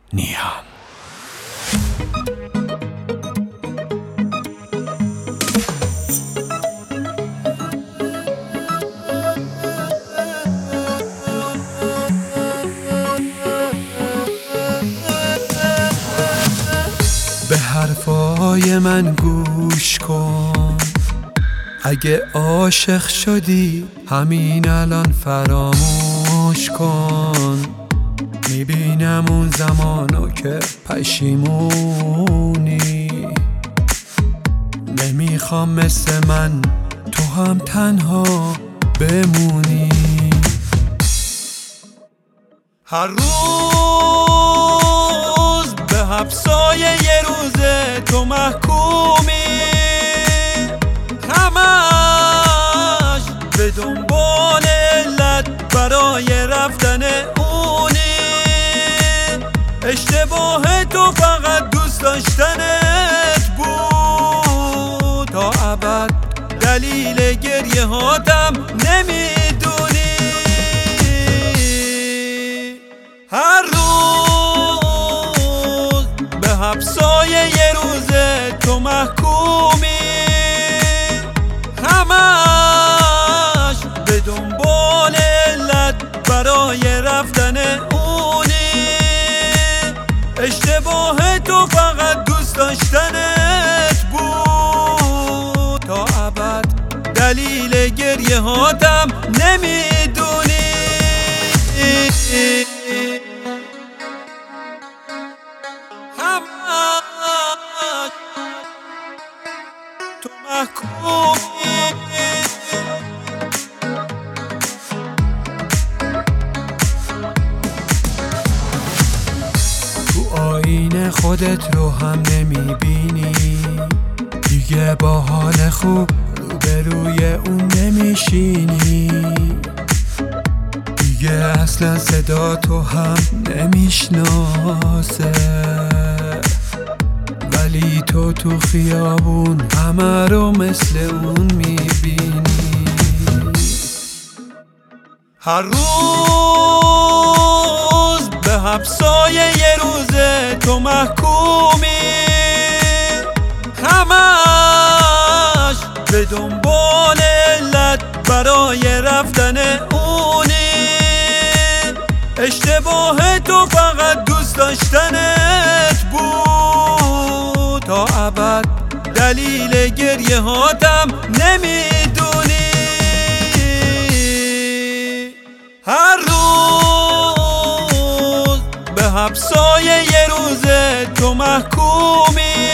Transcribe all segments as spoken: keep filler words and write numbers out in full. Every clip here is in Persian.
نیام. به حرفای من گوش کن، اگه عاشق شدی همین الان فراموش کن. میبینم اون زمانو که پشیمونی، نمیخوام مثل من تو هم تنها بمونی. هر روز به حبسای یه روزه تو محکومی، همش به دنبال علت برای رفتن اونی. اشتباه تو فقط دوست داشتنت بود، تا ابد دلیل گریه هاتم نمیدونی. هر روز به حبسای یه روزه تو محکومی، همش به دنبال علت برای رفتن اونی. اشتباه تو فقط دوست داشتنت بود، تا ابد دلیل گریه هاتم نمیدونی. همش تو محکومی. تو آینه خودت رو هم نمیبینی، دیگه با حال خوب روبروی اون نمیشینی. دیگه اصلا صدا تو هم نمیشناسه، ولی تو تو خیابون همه رو مثل اون میبینی. هر روز به حبسای یه روزه تو محکومی، همش به دنبال علت برای رفتن اونی. اشتباه تو فقط دوست داشتنت بود، تا ابد دلیل گریه هاتم نمیدونی. هر روز به حبسای یه روزه تو محکومی،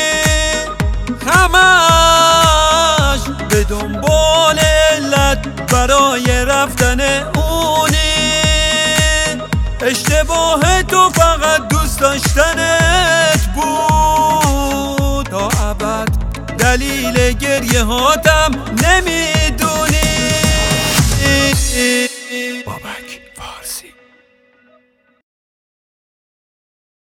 همش به دنبال علت برای رفتن اونی. اشتباه تو فقط دوست داشتنت بود، تا ابد دلیل گریه هاتم نمی